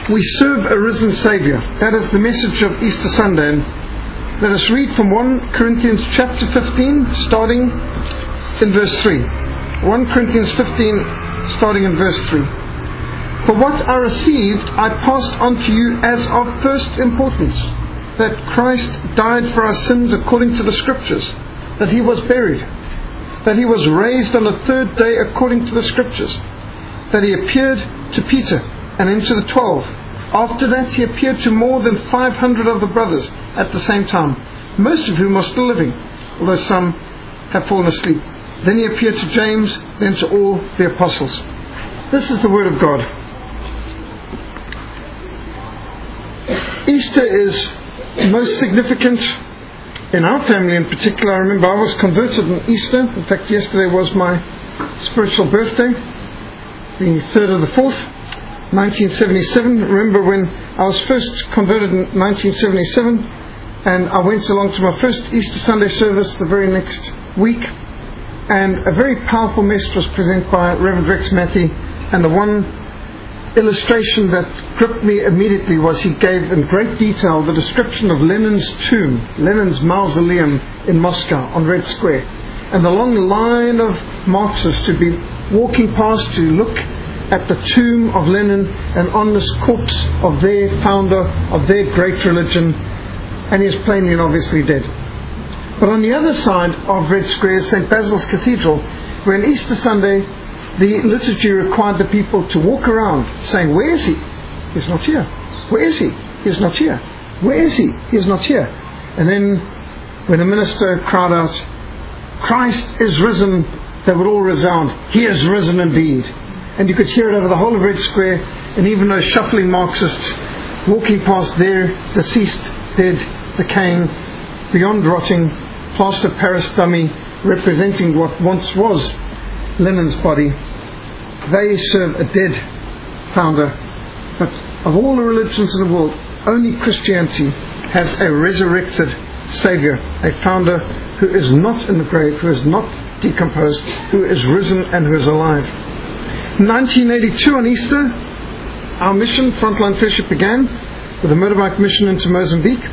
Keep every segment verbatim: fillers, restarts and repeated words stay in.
We serve a risen Saviour. That is the message of Easter Sunday. And let us read from First Corinthians chapter fifteen, starting in verse three. First Corinthians fifteen, starting in verse three. For what I received, I passed on to you as of first importance, that Christ died for our sins according to the Scriptures, that He was buried, that He was raised on the third day according to the Scriptures, that He appeared to Peter and then to the twelve. After that He appeared to more than five hundred of the brothers at the same time, most of whom are still living, although some have fallen asleep. Then He appeared to James, then to all the apostles. This is the Word of God. Easter is most significant in our family in particular. I remember I was converted on Easter. In fact, yesterday was my spiritual birthday, the third of the fourth, nineteen seventy-seven. Remember when I was first converted in nineteen seventy-seven, and I went along to my first Easter Sunday service the very next week, and a very powerful message was presented by Reverend Rex Mackey, and the one illustration that gripped me immediately was he gave in great detail the description of Lenin's tomb, Lenin's mausoleum in Moscow on Red Square, and the long line of Marxists to be walking past to look at the tomb of Lenin and on this corpse of their founder, of their great religion, and he is plainly and obviously dead. But on the other side of Red Square is Saint Basil's Cathedral, where on Easter Sunday the liturgy required the people to walk around saying, where is He? He's not here. Where is He? He's not here. Where is He? He's not here. And then when the minister cried out, Christ is risen, they would all resound, He is risen indeed. And you could hear it over the whole of Red Square, and even those shuffling Marxists walking past their deceased, dead, decaying, beyond rotting, plaster of Paris dummy representing what once was Lenin's body. They serve a dead founder, but of all the religions in the world, only Christianity has a resurrected Saviour, a founder who is not in the grave, who is not decomposed, who is risen and who is alive. In nineteen eighty-two on Easter, our mission, Frontline Fellowship, began with a motorbike mission into Mozambique.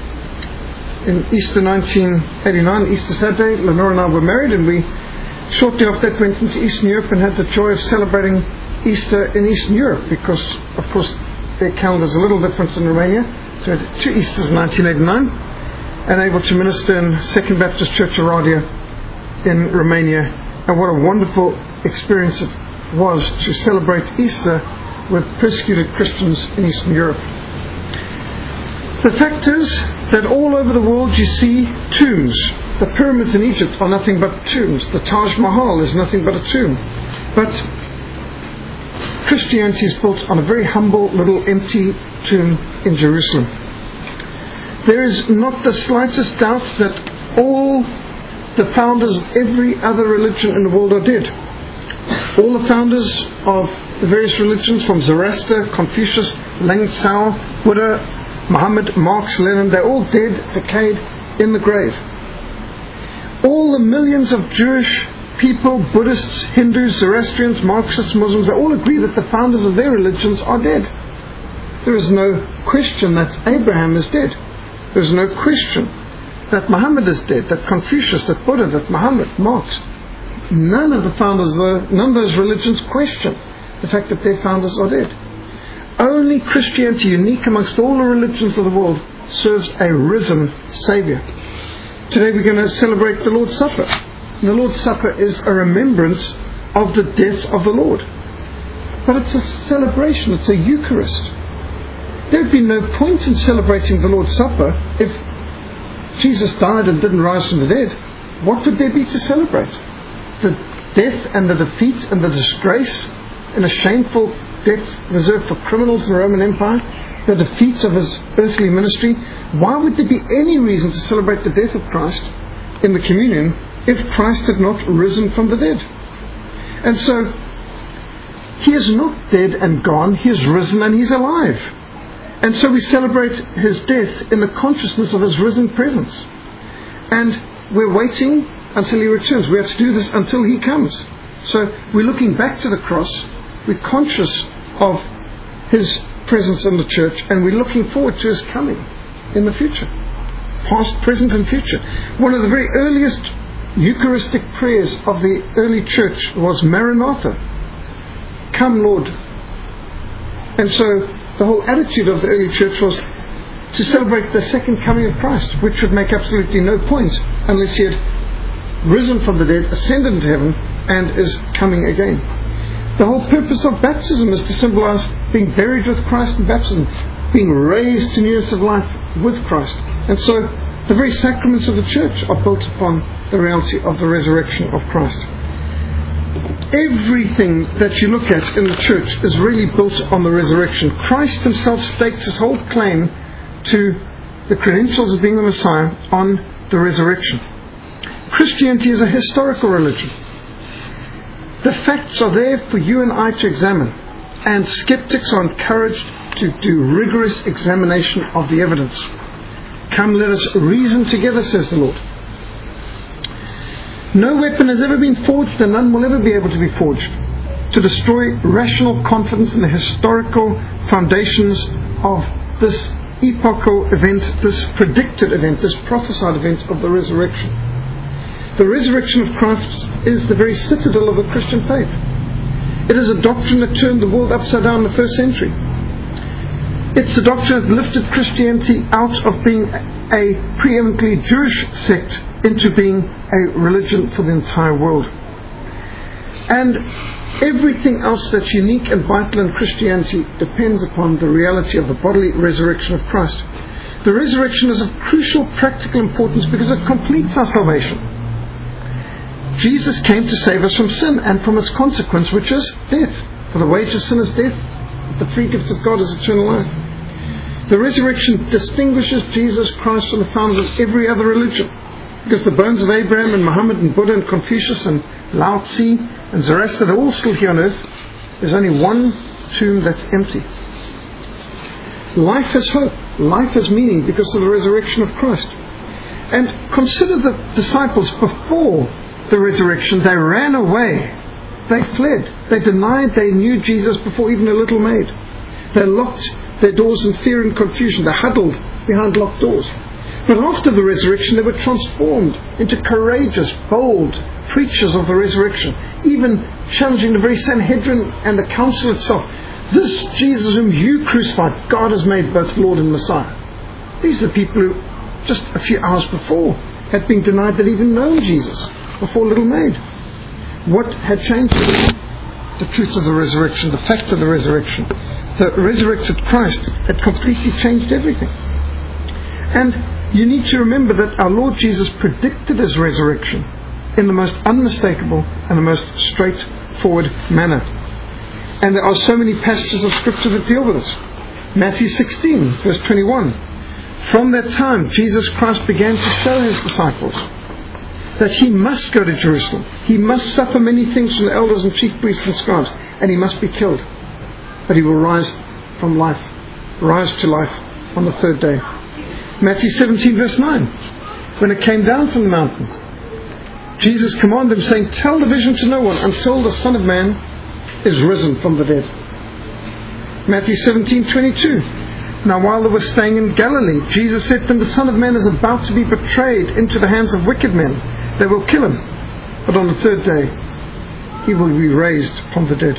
In Easter nineteen eighty-nine, Easter Saturday, Lenore and I were married, and we shortly after that went into Eastern Europe and had the joy of celebrating Easter in Eastern Europe, because of course their calendar is a little different in Romania. So we had two Easters in nineteen eighty-nine, and able to minister in Second Baptist Church Oradea in Romania. And what a wonderful experience it was to celebrate Easter with persecuted Christians in Eastern Europe. The fact is that all over the world you see tombs. The pyramids in Egypt are nothing but tombs. The Taj Mahal is nothing but a tomb. But Christianity is built on a very humble little empty tomb in Jerusalem. There is not the slightest doubt that all the founders of every other religion in the world are dead. All the founders of the various religions, from Zoroaster, Confucius, Lang Tsao, Buddha, Muhammad, Marx, Lenin, they're all dead, decayed, in the grave. All the millions of Jewish people, Buddhists, Hindus, Zoroastrians, Marxists, Muslims, they all agree that the founders of their religions are dead. There is no question that Abraham is dead. There is no question that Muhammad is dead, that Confucius, that Buddha, that Muhammad, Marx. None of the founders, none of those religions question the fact that their founders are dead. Only Christianity, unique amongst all the religions of the world, serves a risen Saviour. Today we're going to celebrate the Lord's Supper. And the Lord's Supper is a remembrance of the death of the Lord. But it's a celebration, it's a Eucharist. There would be no point in celebrating the Lord's Supper if Jesus died and didn't rise from the dead. What would there be to celebrate? The death and the defeat and the disgrace and a shameful death reserved for criminals in the Roman Empire, the defeat of His earthly ministry. Why would there be any reason to celebrate the death of Christ in the communion if Christ had not risen from the dead? And so He is not dead and gone, He is risen and He's alive. And so we celebrate His death in the consciousness of His risen presence. And we're waiting until He returns. We have to do this until He comes. So we're looking back to the cross. We're conscious of His presence in the church, and we're looking forward to His coming in the future. Past, present and future. One of the very earliest Eucharistic prayers of the early church was Maranatha. Come, Lord. And so the whole attitude of the early church was to celebrate the second coming of Christ, which would make absolutely no point unless He had risen from the dead, ascended into heaven, and is coming again. The whole purpose of baptism is to symbolize being buried with Christ in baptism, being raised to newness of life with Christ. And so the very sacraments of the church are built upon the reality of the resurrection of Christ. Everything that you look at in the church is really built on the resurrection. Christ Himself stakes His whole claim to the credentials of being the Messiah on the resurrection. Christianity is a historical religion. The facts are there for you and I to examine, and skeptics are encouraged to do rigorous examination of the evidence. Come, let us reason together, says the Lord. No weapon has ever been forged, and none will ever be able to be forged, to destroy rational confidence in the historical foundations of this epochal event, this predicted event, this prophesied event of the resurrection. The resurrection of Christ is the very citadel of the Christian faith. It is a doctrine that turned the world upside down in the first century. It's a doctrine that lifted Christianity out of being a preeminently Jewish sect into being a religion for the entire world. And everything else that's unique and vital in Christianity depends upon the reality of the bodily resurrection of Christ. The resurrection is of crucial practical importance because it completes our salvation. Jesus came to save us from sin and from its consequence, which is death. For the wage of sin is death. The free gift of God is eternal life. The resurrection distinguishes Jesus Christ from the founders of every other religion, because the bones of Abraham and Muhammad and Buddha and Confucius and Lao Tzu and Zoroaster, they're all still here on earth. There's only one tomb that's empty. Life has hope. Life has meaning because of the resurrection of Christ. And consider the disciples before the resurrection. They ran away. They fled. They denied they knew Jesus before even a little maid. They locked their doors in fear and confusion. They huddled behind locked doors. But after the resurrection, they were transformed into courageous, bold preachers of the resurrection, even challenging the very Sanhedrin and the council itself. This Jesus whom you crucified, God has made both Lord and Messiah. These are the people who, just a few hours before, had been denied they'd even known Jesus before little maid. What had changed? The truth of the resurrection, the facts of the resurrection. The resurrected Christ had completely changed everything. And you need to remember that our Lord Jesus predicted His resurrection in the most unmistakable and the most straightforward manner. And there are so many passages of Scripture that deal with this. Matthew sixteen, verse twenty-one. From that time, Jesus Christ began to show His disciples that He must go to Jerusalem. He must suffer many things from the elders and chief priests and scribes, and He must be killed. But He will rise from life, rise to life on the third day. Matthew seventeen, verse nine. When it came down from the mountain, Jesus commanded them, saying, tell the vision to no one until the Son of Man is risen from the dead. Matthew seventeen, twenty-two. Now while they were staying in Galilee, Jesus said to them, the Son of Man is about to be betrayed into the hands of wicked men. They will kill Him, but on the third day He will be raised from the dead.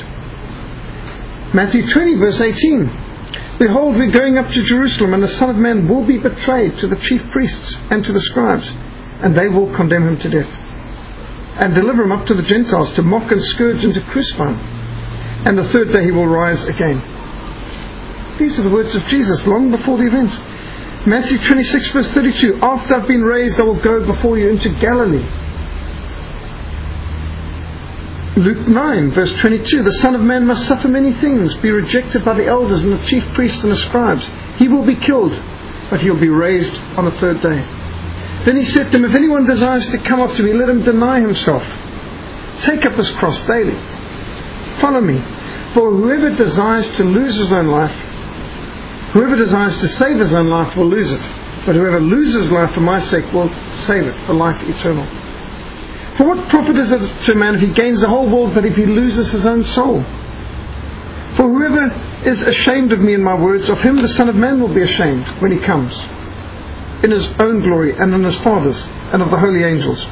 Matthew twenty, verse eighteen. Behold, we're going up to Jerusalem, and the Son of Man will be betrayed to the chief priests and to the scribes, and they will condemn Him to death, and deliver Him up to the Gentiles to mock and scourge and to crucify Him. And the third day He will rise again. These are the words of Jesus long before the event. Matthew twenty-six, verse thirty-two. After I've been raised, I will go before you into Galilee. Luke nine, verse twenty-two. The Son of Man must suffer many things, be rejected by the elders and the chief priests and the scribes. He will be killed, but He'll be raised on the third day. Then He said to them, if anyone desires to come after me, let him deny himself. Take up his cross daily. Follow me. For whoever desires to lose his own life, whoever desires to save his own life will lose it. But whoever loses life for my sake will save it for life eternal. For what profit is it to a man if he gains the whole world, but if he loses his own soul? For whoever is ashamed of me and my words, of him the Son of Man will be ashamed when he comes, in his own glory and in his Father's and of the holy angels.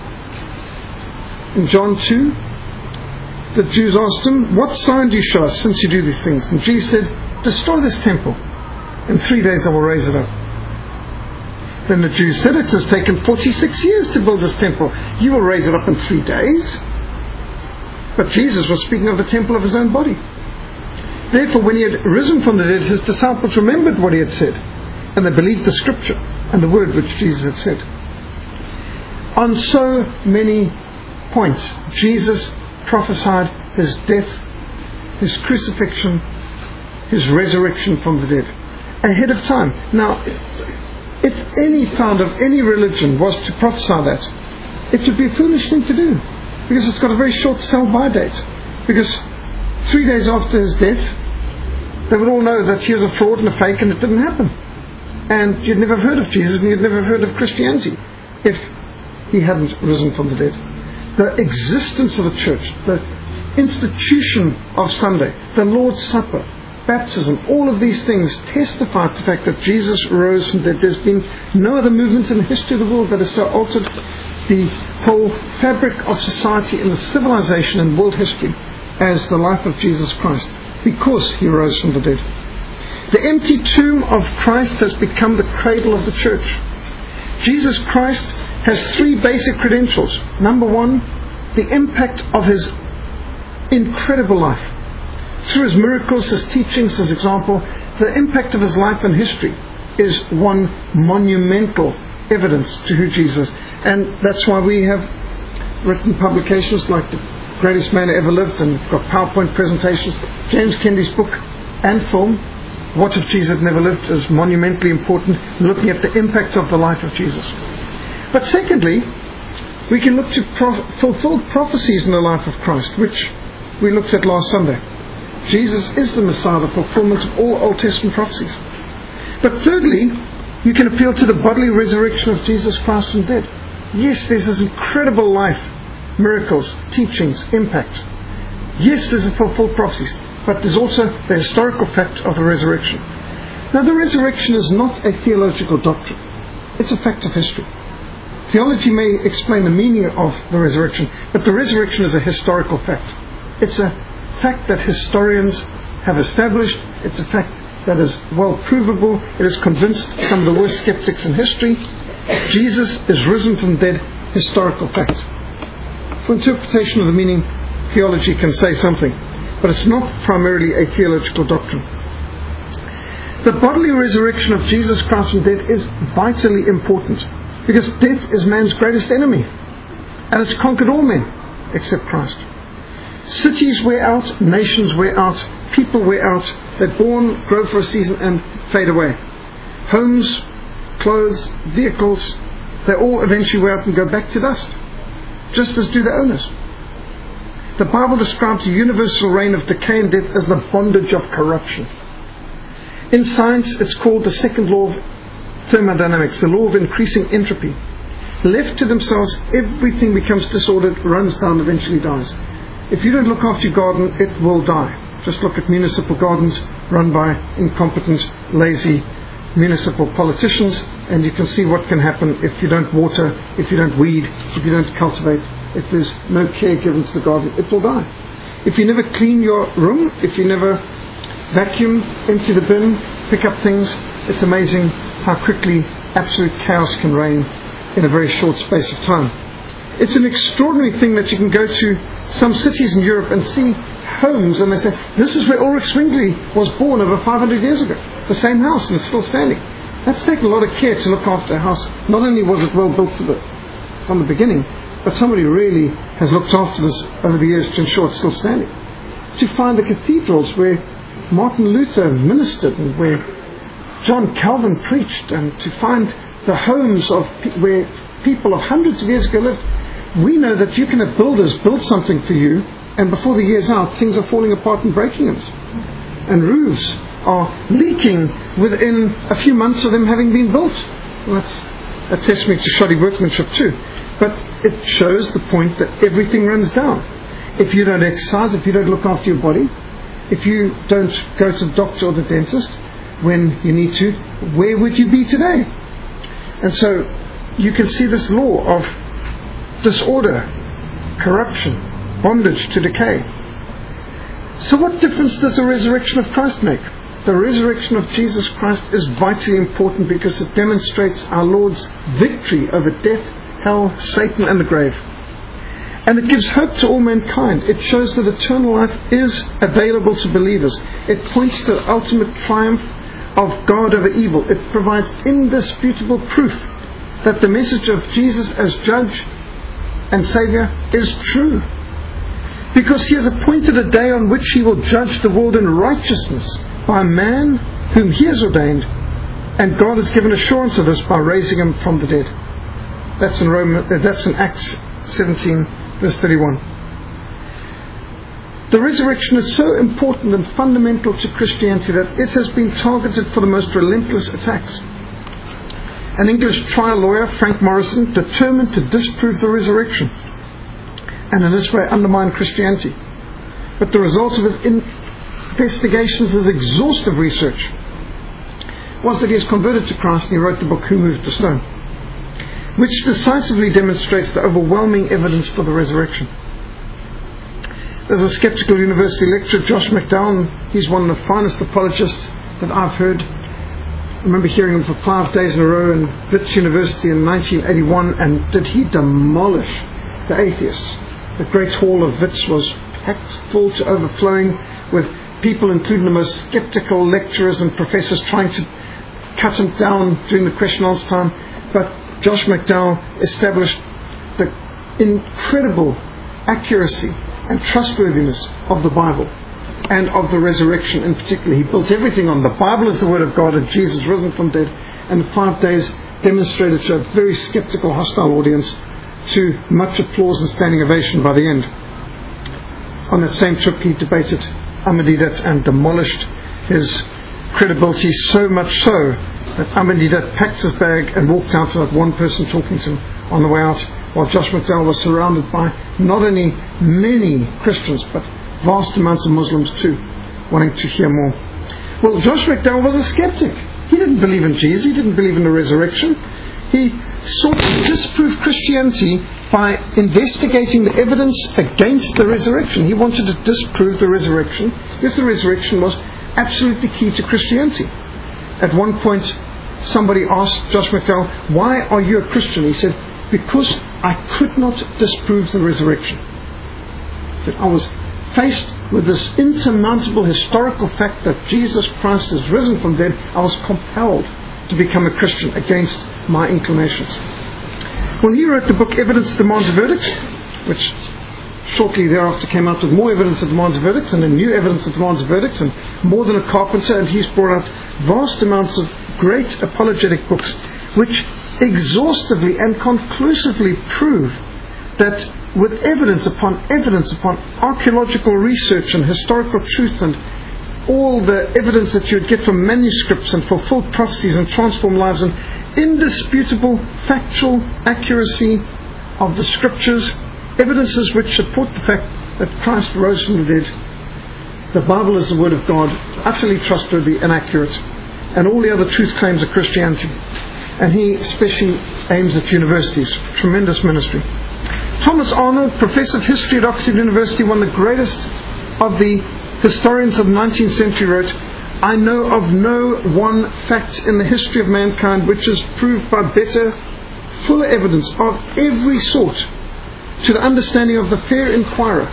In John two, the Jews asked him, what sign do you show us since you do these things? And Jesus said, destroy this temple. In three days I will raise it up. Then the Jews said, it has taken forty-six years to build this temple. You will raise it up in three days. But Jesus was speaking of the temple of his own body. Therefore, when he had risen from the dead, his disciples remembered what he had said, and they believed the scripture and the word which Jesus had said. On so many points, Jesus prophesied his death, his crucifixion, his resurrection from the dead, ahead of time. Now, if any founder of any religion was to prophesy that, it would be a foolish thing to do, because it's got a very short sell-by date. Because three days after his death, they would all know that he was a fraud and a fake, and it didn't happen. And you'd never have heard of Jesus, and you'd never have heard of Christianity if he hadn't risen from the dead. The existence of the church, the institution of Sunday, the Lord's Supper, baptism, all of these things testify to the fact that Jesus rose from the dead. There's been no other movements in the history of the world that has so altered the whole fabric of society and the civilization and world history as the life of Jesus Christ, because he rose from the dead. The empty tomb of Christ has become the cradle of the church. Jesus Christ has three basic credentials. Number one, the impact of his incredible life. Through his miracles, his teachings, his example, the impact of his life and history is one monumental evidence to who Jesus is. And that's why we have written publications like The Greatest Man Who Ever Lived, and got PowerPoint presentations. James Kennedy's book and film, What If Jesus Had Never Lived, is monumentally important, looking at the impact of the life of Jesus. But secondly, we can look to pro- fulfilled prophecies in the life of Christ, which we looked at last Sunday. Jesus is the Messiah, the fulfillment of all Old Testament prophecies. But thirdly, you can appeal to the bodily resurrection of Jesus Christ from the dead. Yes, there's this incredible life, miracles, teachings, impact. Yes, there's a fulfilled prophecies, but there's also the historical fact of the resurrection. Now, the resurrection is not a theological doctrine. It's a fact of history. Theology may explain the meaning of the resurrection, but the resurrection is a historical fact. It's a fact that historians have established. It's a fact that is well provable. It has convinced some of the worst skeptics in history. Jesus is risen from the dead, historical fact. For interpretation of the meaning, theology can say something, but it's not primarily a theological doctrine. The bodily resurrection of Jesus Christ from the dead is vitally important, because death is man's greatest enemy, and it's conquered all men except Christ. Cities wear out, nations wear out, people wear out. They're born, grow for a season, and fade away. Homes, clothes, vehicles, they all eventually wear out and go back to dust, just as do the owners. The Bible describes the universal reign of decay and death as the bondage of corruption. In science, it's called the second law of thermodynamics, the law of increasing entropy. Left to themselves, everything becomes disordered, runs down, eventually dies. If you don't look after your garden, it will die. Just look at municipal gardens run by incompetent, lazy municipal politicians, and you can see what can happen if you don't water, if you don't weed, if you don't cultivate, if there's no care given to the garden, it will die. If you never clean your room, if you never vacuum, empty the bin, pick up things, it's amazing how quickly absolute chaos can reign in a very short space of time. It's an extraordinary thing that you can go to some cities in Europe and see homes, and they say, this is where Ulrich Zwingli was born over five hundred years ago. The same house, and it's still standing. That's taken a lot of care to look after a house. Not only was it well built to the, from the beginning, but somebody really has looked after this over the years to ensure it's still standing. To find the cathedrals where Martin Luther ministered and where John Calvin preached, and to find the homes of pe- where people of hundreds of years ago lived. We know that you can have builders build something for you, and before the year's out, things are falling apart and breaking it. And roofs are leaking within a few months of them having been built. Well, that's, that's testament to shoddy workmanship too. But it shows the point that everything runs down. If you don't exercise, if you don't look after your body, if you don't go to the doctor or the dentist when you need to, where would you be today? And so you can see this law of disorder, corruption, bondage to decay. So what difference does the resurrection of Christ make? The resurrection of Jesus Christ is vitally important because it demonstrates our Lord's victory over death, hell, Satan and the grave. And it gives hope to all mankind. It shows that eternal life is available to believers. It points to the ultimate triumph of God over evil. It provides indisputable proof that the message of Jesus as judge and Saviour is true. Because He has appointed a day on which He will judge the world in righteousness by a man whom He has ordained, and God has given assurance of this by raising Him from the dead. That's in Roman, that's in Acts seventeen, verse thirty-one. The resurrection is so important and fundamental to Christianity that it has been targeted for the most relentless attacks. An English trial lawyer, Frank Morrison, determined to disprove the resurrection and in this way undermine Christianity. But the result of his investigations, his exhaustive research, was that he is converted to Christ and he wrote the book Who Moved the Stone, which decisively demonstrates the overwhelming evidence for the resurrection. There's a skeptical university lecturer, Josh McDowell. He's one of the finest apologists that I've heard. I remember hearing him for five days in a row in Wits University in nineteen eighty-one, and did he demolish the atheists. The great hall of Wits was packed full to overflowing with people, including the most skeptical lecturers and professors, trying to cut him down during the question and answer time. But Josh McDowell established the incredible accuracy and trustworthiness of the Bible and of the resurrection in particular. He built everything on the Bible as the Word of God and Jesus risen from dead, and in five days demonstrated to a very skeptical, hostile audience to much applause and standing ovation by the end. On that same trip he debated Ahmadiyya and demolished his credibility, so much so that Ahmadiyya packed his bag and walked out without one person talking to him on the way out, while Josh McDowell was surrounded by not only many Christians but vast amounts of Muslims too, wanting to hear more. Well, Josh McDowell was a skeptic. He didn't believe in Jesus. He didn't believe in the resurrection. He sought to disprove Christianity by investigating the evidence against the resurrection. He wanted to disprove the resurrection, because the resurrection was absolutely key to Christianity. At one point, somebody asked Josh McDowell, "Why are you a Christian?" He said, "Because I could not disprove the resurrection." He said, "I was faced with this insurmountable historical fact that Jesus Christ is risen from dead. I was compelled to become a Christian against my inclinations." Well, he wrote the book Evidence Demands a Verdict, which shortly thereafter came out with more evidence that demands a verdict, and a new evidence that demands a verdict, and More Than a Carpenter, and he's brought out vast amounts of great apologetic books which exhaustively and conclusively prove that with evidence upon evidence upon archaeological research and historical truth and all the evidence that you would get from manuscripts and fulfilled prophecies and transformed lives and indisputable factual accuracy of the scriptures, evidences which support the fact that Christ rose from the dead. The Bible is the Word of God, utterly trustworthy and accurate, and all the other truth claims of Christianity. And he especially aims at universities. Tremendous ministry. Thomas Arnold, Professor of History at Oxford University, one of the greatest of the historians of the nineteenth century, wrote, "I know of no one fact in the history of mankind which is proved by better, fuller evidence of every sort to the understanding of the fair inquirer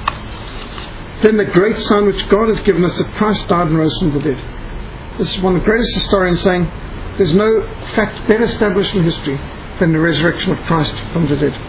than the great sign which God has given us, that Christ died and rose from the dead." This is one of the greatest historians saying there's no fact better established in history than the resurrection of Christ from the dead.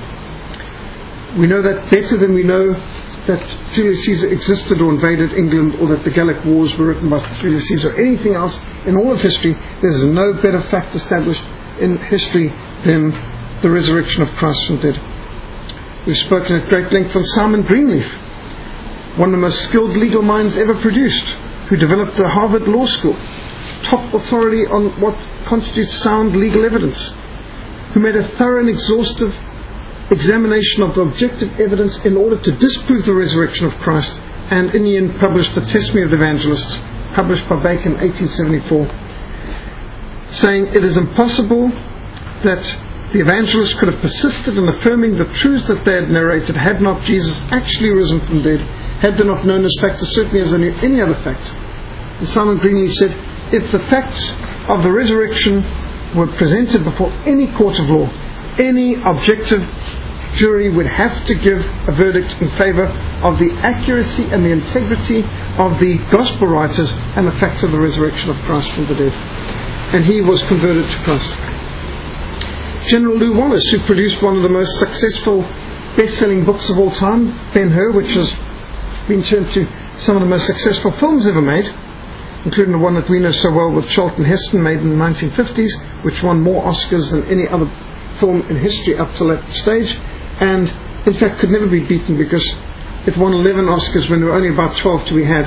We know that better than we know that Julius Caesar existed or invaded England, or that the Gallic Wars were written by Julius Caesar, or anything else in all of history. There's no better fact established in history than the resurrection of Christ from the dead. We've spoken at great length on Simon Greenleaf, one of the most skilled legal minds ever produced, who developed the Harvard Law School, top authority on what constitutes sound legal evidence, who made a thorough and exhaustive examination of the objective evidence in order to disprove the resurrection of Christ and in the end published the Testimony of the Evangelists, published by Bacon in eighteen seventy-four, saying it is impossible that the evangelists could have persisted in affirming the truths that they had narrated had not Jesus actually risen from the dead, had they not known this fact as certainly as they knew any other fact. And Simon Greenleaf said, if the facts of the resurrection were presented before any court of law, any objective jury would have to give a verdict in favour of the accuracy and the integrity of the gospel writers and the fact of the resurrection of Christ from the dead. And he was converted to Christ. General Lew Wallace, who produced one of the most successful best-selling books of all time, Ben-Hur, which has been turned to some of the most successful films ever made, including the one that we know so well with Charlton Heston, made in the nineteen fifties, which won more Oscars than any other film in history up to that stage, and in fact could never be beaten because it won eleven Oscars when there were only about twelve to be had.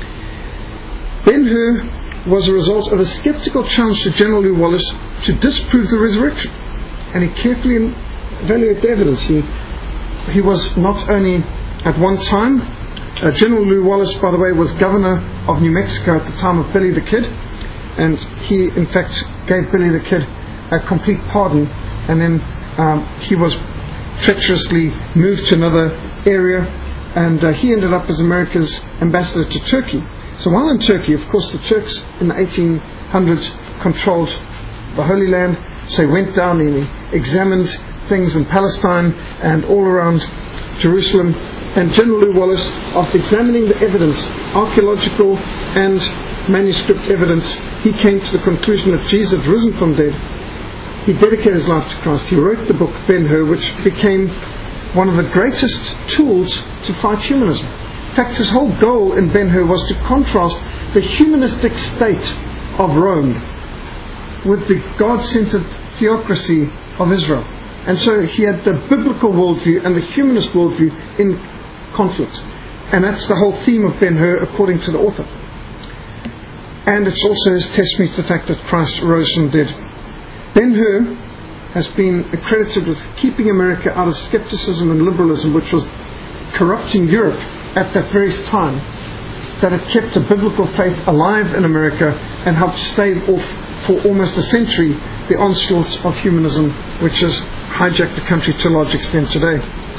Ben-Hur was a result of a sceptical challenge to General Lew Wallace to disprove the resurrection, and he carefully evaluated the evidence. He, he was not only at one time, uh, General Lew Wallace, by the way, was governor of New Mexico at the time of Billy the Kid, and he in fact gave Billy the Kid a complete pardon, and then um, he was treacherously moved to another area, and uh, he ended up as America's ambassador to Turkey. So while in Turkey, of course, the Turks in the eighteen hundreds controlled the Holy Land, so he went down and he examined things in Palestine and all around Jerusalem. And General Lew Wallace, after examining the evidence, archaeological and manuscript evidence, he came to the conclusion that Jesus had risen from the dead. He dedicated his life to Christ. He wrote the book Ben-Hur, which became one of the greatest tools to fight humanism. In fact, his whole goal in Ben-Hur was to contrast the humanistic state of Rome with the God-centered theocracy of Israel. And so he had the biblical worldview and the humanist worldview in conflict. And that's the whole theme of Ben-Hur, according to the author. And it's also his testimony to the fact that Christ rose from the dead. Ben-Hur has been accredited with keeping America out of skepticism and liberalism, which was corrupting Europe at that very time, that it kept a biblical faith alive in America and helped stave off for almost a century the onslaught of humanism, which has hijacked the country to a large extent today.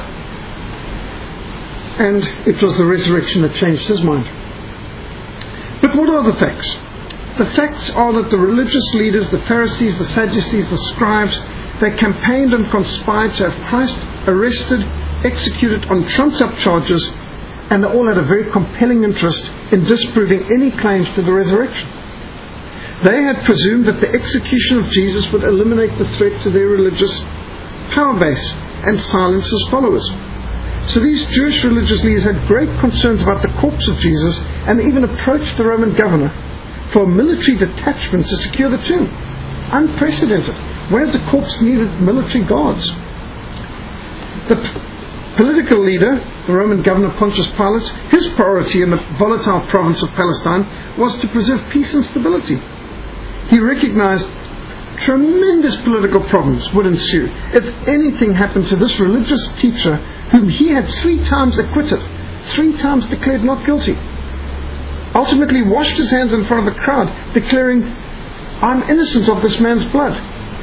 And it was the resurrection that changed his mind. But what are the facts? The facts are that the religious leaders, the Pharisees, the Sadducees, the scribes, they campaigned and conspired to have Christ arrested, executed on trumped-up charges, and they all had a very compelling interest in disproving any claims to the resurrection. They had presumed that the execution of Jesus would eliminate the threat to their religious power base and silence his followers. So these Jewish religious leaders had great concerns about the corpse of Jesus, and they even approached the Roman governor for a military detachment to secure the tomb. Unprecedented. Whereas the corpse needed military guards. The p- political leader, the Roman governor Pontius Pilate, his priority in the volatile province of Palestine was to preserve peace and stability. He recognized tremendous political problems would ensue if anything happened to this religious teacher whom he had three times acquitted, three times declared not guilty. Ultimately washed his hands in front of a crowd, declaring, "I'm innocent of this man's blood."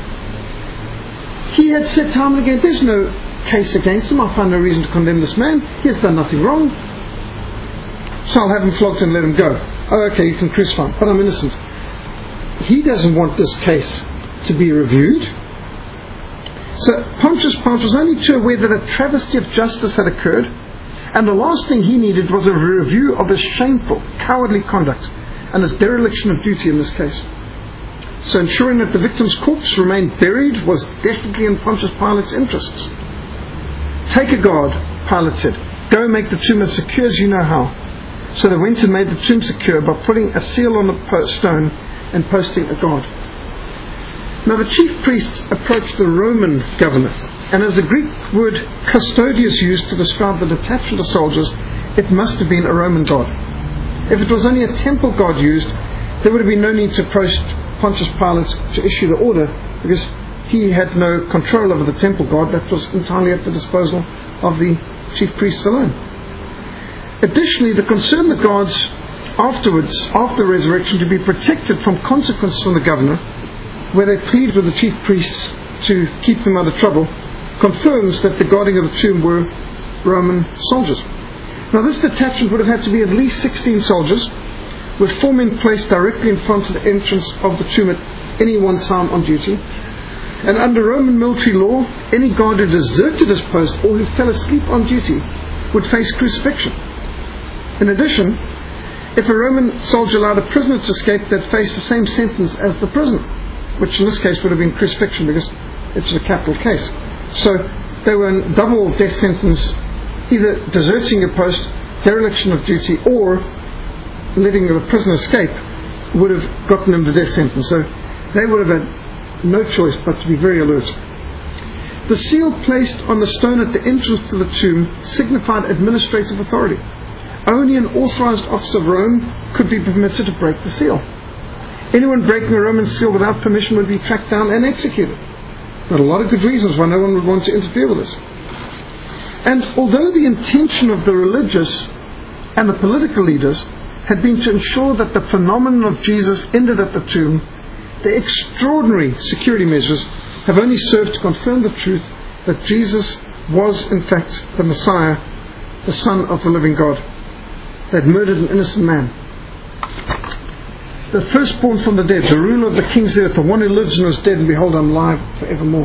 He had said time and again, "There's no case against him. I find no reason to condemn this man. He has done nothing wrong. So I'll have him flogged and let him go. Oh, okay, you can crucify him, but I'm innocent." He doesn't want this case to be reviewed. So Pontius Pilate was only too aware that a travesty of justice had occurred, and the last thing he needed was a review of his shameful, cowardly conduct and his dereliction of duty in this case. So ensuring that the victim's corpse remained buried was definitely in Pontius Pilate's interests. "Take a guard," Pilate said. "Go and make the tomb as secure as you know how." So they went and made the tomb secure by putting a seal on the stone and posting a guard. Now the chief priests approached the Roman governor, and as the Greek word custodius used to describe the detachment of soldiers, it must have been a Roman guard. If it was only a temple guard used, there would have been no need to approach Pontius Pilate to issue the order, because he had no control over the temple guard. That was entirely at the disposal of the chief priests alone. Additionally, to concern the guards afterwards, after the resurrection, to be protected from consequences from the governor, where they plead with the chief priests to keep them out of trouble, confirms that the guarding of the tomb were Roman soldiers. Now this detachment would have had to be at least sixteen soldiers, with four men placed directly in front of the entrance of the tomb at any one time on duty. And under Roman military law, any guard who deserted his post or who fell asleep on duty would face crucifixion. In addition, if a Roman soldier allowed a prisoner to escape, they'd face the same sentence as the prisoner, which in this case would have been crucifixion because it was a capital case. So they were in double death sentence, either deserting your post, dereliction of duty, or letting the prisoner escape would have gotten them the death sentence. So they would have had no choice but to be very alert. The seal placed on the stone at the entrance to the tomb signified administrative authority. Only an authorized officer of Rome could be permitted to break the seal. Anyone breaking a Roman seal without permission would be tracked down and executed. There are a lot of good reasons why no one would want to interfere with this. And although the intention of the religious and the political leaders had been to ensure that the phenomenon of Jesus ended at the tomb, the extraordinary security measures have only served to confirm the truth that Jesus was in fact the Messiah, the Son of the living God. They had murdered an innocent man. The firstborn from the dead, the ruler of the kings of the earth, the one who lives and was dead, and behold, I'm alive forevermore.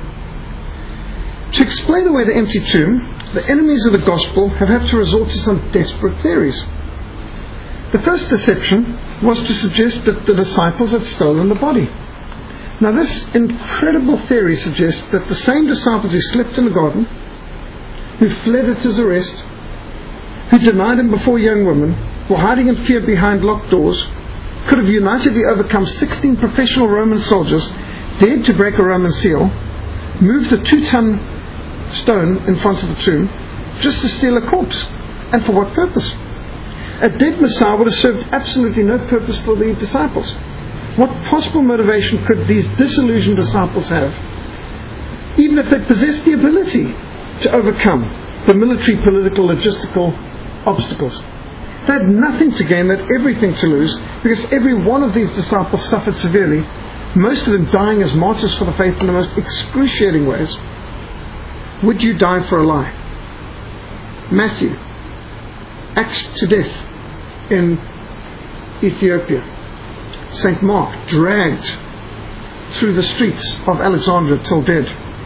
To explain away the empty tomb, the enemies of the gospel have had to resort to some desperate theories. The first deception was to suggest that the disciples had stolen the body. Now this incredible theory suggests that the same disciples who slept in the garden, who fled at his arrest, who denied him before young women, were hiding in fear behind locked doors, could have unitedly overcome sixteen professional Roman soldiers, dared to break a Roman seal, moved a two-ton stone in front of the tomb, just to steal a corpse. And for what purpose? A dead Messiah would have served absolutely no purpose for the disciples. What possible motivation could these disillusioned disciples have, even if they possessed the ability to overcome the military, political, logistical obstacles? They had nothing to gain, they had everything to lose, because every one of these disciples suffered severely, most of them dying as martyrs for the faith in the most excruciating ways. Would you die for a lie? Matthew, axed to death in Ethiopia. Saint Mark, dragged through the streets of Alexandria till dead.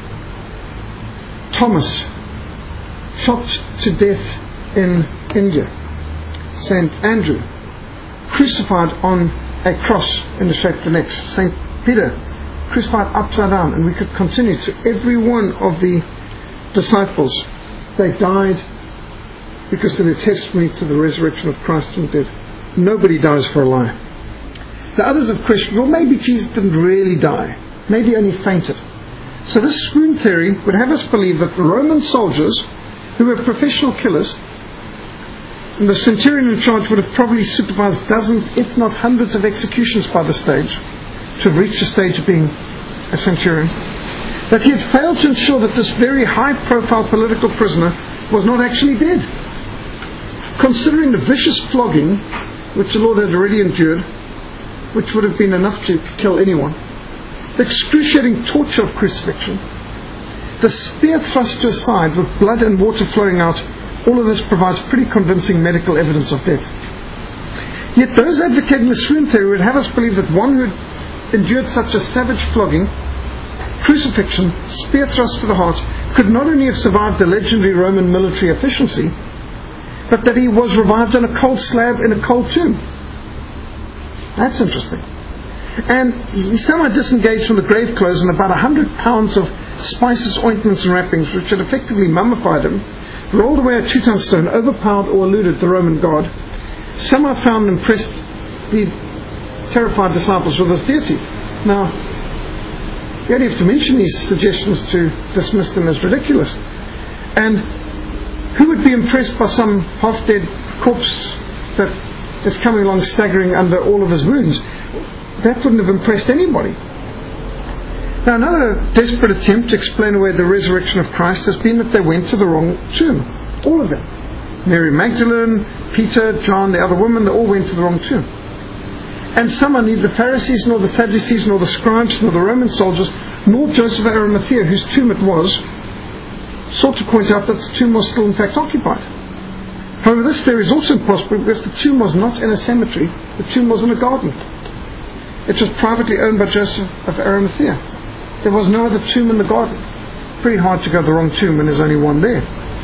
Thomas, shot to death in India. Saint Andrew, crucified on a cross in the shape of an X. Saint Peter, crucified upside down. And we could continue to every one of the disciples. They died because of their testimony to the resurrection of Christ from the dead. Nobody dies for a lie. The others have questioned, well, maybe Jesus didn't really die. Maybe only fainted. So this swoon theory would have us believe that the Roman soldiers, who were professional killers, and the centurion in charge would have probably supervised dozens, if not hundreds, of executions by this stage, to have reached the stage of being a centurion, that he had failed to ensure that this very high-profile political prisoner was not actually dead. Considering the vicious flogging which the Lord had already endured, which would have been enough to kill anyone, the excruciating torture of crucifixion, the spear thrust to his side with blood and water flowing out, all of this provides pretty convincing medical evidence of death. Yet those advocating the swoon theory would have us believe that one who had endured such a savage flogging, crucifixion, spear thrust to the heart, could not only have survived the legendary Roman military efficiency, but that he was revived on a cold slab in a cold tomb. That's interesting. And he somehow disengaged from the grave clothes and about a hundred pounds of spices, ointments and wrappings, which had effectively mummified him, rolled away a two-ton stone, overpowered or eluded the Roman guard, somehow found and impressed the terrified disciples with his deity. Now, you only have to mention these suggestions to dismiss them as ridiculous. And who would be impressed by some half-dead corpse that is coming along staggering under all of his wounds? That wouldn't have impressed anybody. Now, another desperate attempt to explain away the resurrection of Christ has been that they went to the wrong tomb. All of them. Mary Magdalene, Peter, John, the other woman, they all went to the wrong tomb. And some are neither the Pharisees, nor the Sadducees, nor the scribes, nor the Roman soldiers, nor Joseph of Arimathea, whose tomb it was, sought to point out that the tomb was still in fact occupied. However, this theory is also impossible because the tomb was not in a cemetery, the tomb was in a garden. It was privately owned by Joseph of Arimathea. There was no other tomb in the garden. Pretty hard to go to the wrong tomb when there's only one there.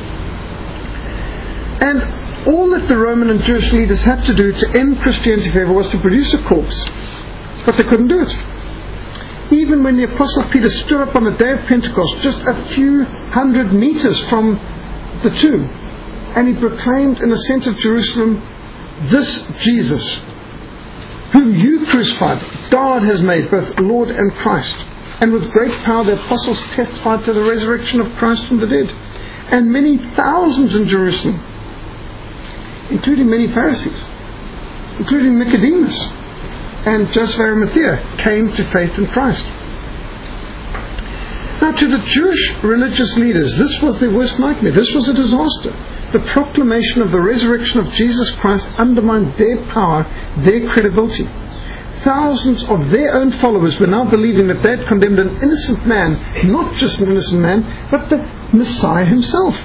And all that the Roman and Jewish leaders had to do to end Christianity forever was to produce a corpse, but they couldn't do it. Even when the Apostle Peter stood up on the day of Pentecost, just a few hundred meters from the tomb, and he proclaimed in the centre of Jerusalem, "This Jesus, whom you crucified, God has made both Lord and Christ." And with great power the apostles testified to the resurrection of Christ from the dead. And many thousands in Jerusalem, including many Pharisees, including Nicodemus and Joseph of Arimathea, came to faith in Christ. Now, to the Jewish religious leaders, this was their worst nightmare. This was a disaster. The proclamation of the resurrection of Jesus Christ undermined their power, their credibility. Thousands of their own followers were now believing that they had condemned an innocent man, not just an innocent man, but the Messiah himself.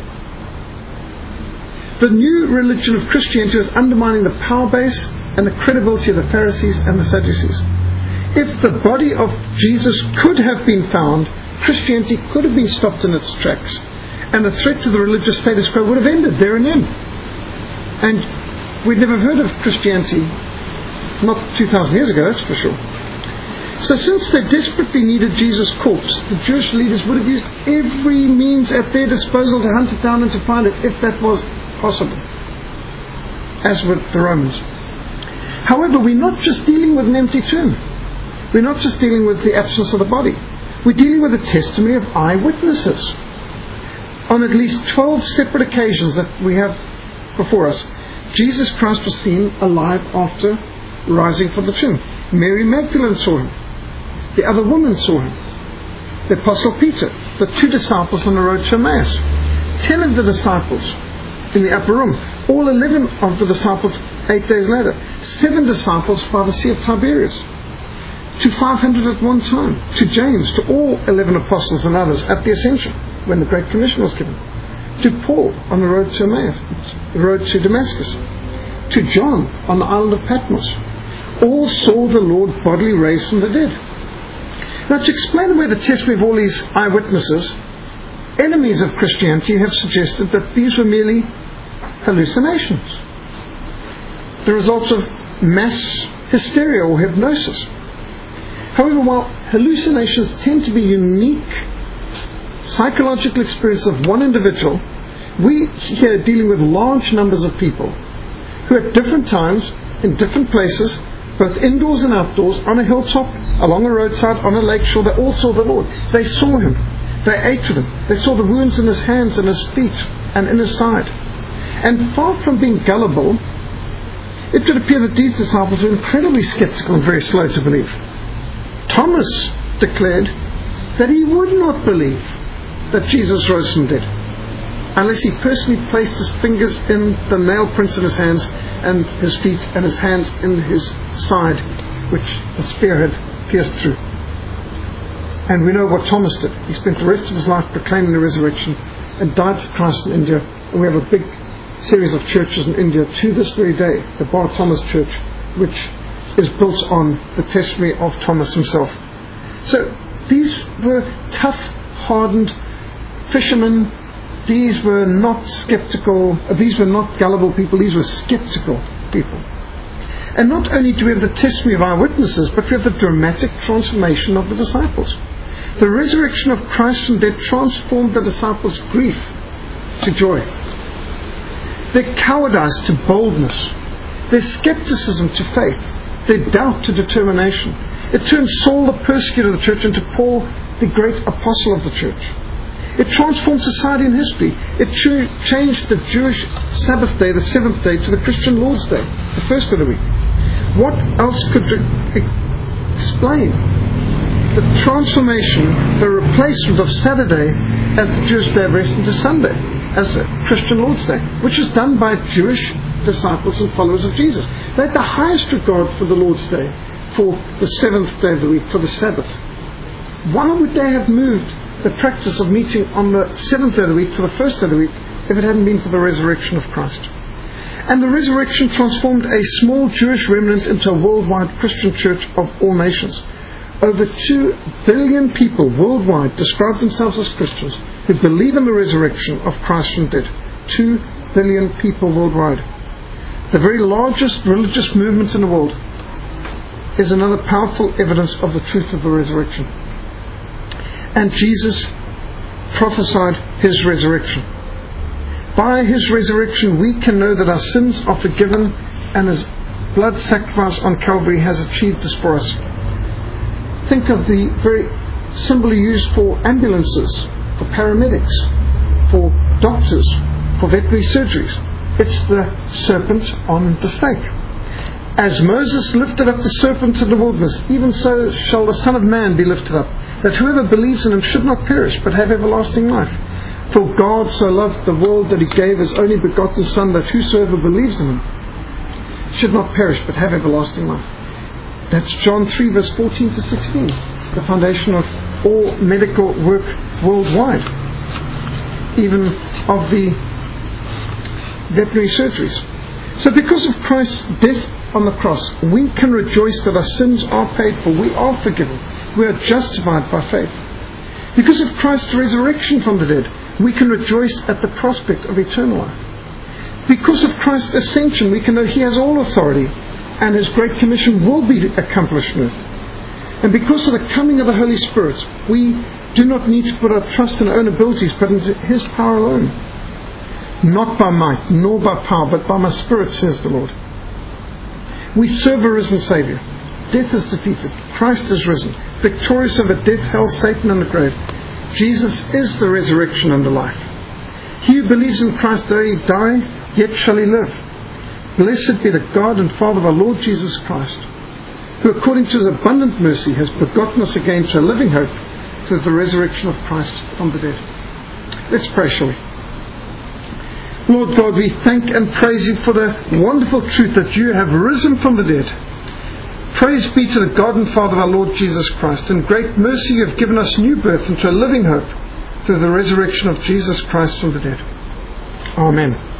The new religion of Christianity was undermining the power base and the credibility of the Pharisees and the Sadducees. If the body of Jesus could have been found, Christianity could have been stopped in its tracks, and the threat to the religious status quo would have ended there and then. And we'd never heard of Christianity, not two thousand years ago, that's for sure. So since they desperately needed Jesus' corpse, the Jewish leaders would have used every means at their disposal to hunt it down and to find it, if that was possible, as with the Romans. However, we're not just dealing with an empty tomb. We're not just dealing with the absence of the body. We're dealing with the testimony of eyewitnesses. On at least twelve separate occasions that we have before us, Jesus Christ was seen alive after rising from the tomb. Mary Magdalene saw him. The other woman saw him. The Apostle Peter, the two disciples on the road to Emmaus. Ten of the disciples in the upper room. All eleven of the disciples eight days later. Seven disciples by the Sea of Tiberias. To five hundred at one time. To James, to all eleven apostles and others at the Ascension, when the Great Commission was given. To Paul on the road to Emmaus, the road to Damascus. To John on the island of Patmos. All saw the Lord bodily raised from the dead. Now, to explain away the testimony of all these eyewitnesses, enemies of Christianity have suggested that these were merely hallucinations, the results of mass hysteria or hypnosis. However, while hallucinations tend to be unique psychological experience of one individual, we here are dealing with large numbers of people who at different times, in different places, both indoors and outdoors, on a hilltop, along a roadside, on a lake shore, they all saw the Lord. They saw him. They ate with him. They saw the wounds in his hands and his feet and in his side. And far from being gullible, it would appear that these disciples were incredibly skeptical and very slow to believe. Thomas declared that he would not believe that Jesus rose from the dead unless he personally placed his fingers in the nail prints in his hands and his feet and his hands in his side, which the spear had pierced through. And we know what Thomas did. He spent the rest of his life proclaiming the resurrection and died for Christ in India. And we have a big series of churches in India to this very day, the Bar Thomas Church, which is built on the testimony of Thomas himself. So these were tough, hardened fishermen. These were not skeptical, these were not gullible people, these were skeptical people. And not only do we have the testimony of eyewitnesses, but we have the dramatic transformation of the disciples. The resurrection of Christ from the dead transformed the disciples' grief to joy, their cowardice to boldness, their skepticism to faith, their doubt to determination. It turned Saul, the persecutor of the church, into Paul, the great apostle of the church. It transformed society and history. It ch- changed the Jewish Sabbath day, the seventh day, to the Christian Lord's Day, the first of the week. What else could re- explain the transformation, the replacement of Saturday as the Jewish day of rest into Sunday? as a Christian Lord's Day, which was done by Jewish disciples and followers of Jesus. They had the highest regard for the Lord's Day, for the seventh day of the week, for the Sabbath. Why would they have moved the practice of meeting on the seventh day of the week to the first day of the week if it hadn't been for the resurrection of Christ? And the resurrection transformed a small Jewish remnant into a worldwide Christian church of all nations. Over two billion people worldwide describe themselves as Christians who believe in the resurrection of Christ from the dead. Two billion people worldwide. The very largest religious movement in the world is another powerful evidence of the truth of the resurrection. And Jesus prophesied His resurrection. By His resurrection we can know that our sins are forgiven, and His blood sacrifice on Calvary has achieved this for us. Think of the very symbol used for ambulances, for paramedics, for doctors, for veterinary surgeries. It's the serpent on the stake. As Moses lifted up the serpent in the wilderness, even so shall the Son of Man be lifted up, that whoever believes in Him should not perish, but have everlasting life. For God so loved the world that He gave His only begotten Son, that whosoever believes in Him should not perish, but have everlasting life. That's John three, verse fourteen to sixteen, the foundation of all medical work worldwide, even of the veterinary surgeries. So because of Christ's death on the cross, we can rejoice that our sins are paid for. We are forgiven. We are justified by faith. Because of Christ's resurrection from the dead, we can rejoice at the prospect of eternal life. Because of Christ's ascension, we can know He has all authority, and His Great Commission will be accomplished on earth. And because of the coming of the Holy Spirit, we do not need to put our trust in our own abilities, but in His power alone. Not by might, nor by power, but by my Spirit, says the Lord. We serve a risen Saviour. Death is defeated. Christ is risen, victorious over death, hell, Satan, and the grave. Jesus is the resurrection and the life. He who believes in Christ, though he die, yet shall he live. Blessed be the God and Father of our Lord Jesus Christ, who according to His abundant mercy has begotten us again to a living hope through the resurrection of Christ from the dead. Let's pray, shall we? Lord God, we thank and praise You for the wonderful truth that You have risen from the dead. Praise be to the God and Father of our Lord Jesus Christ. In great mercy You have given us new birth into a living hope through the resurrection of Jesus Christ from the dead. Amen.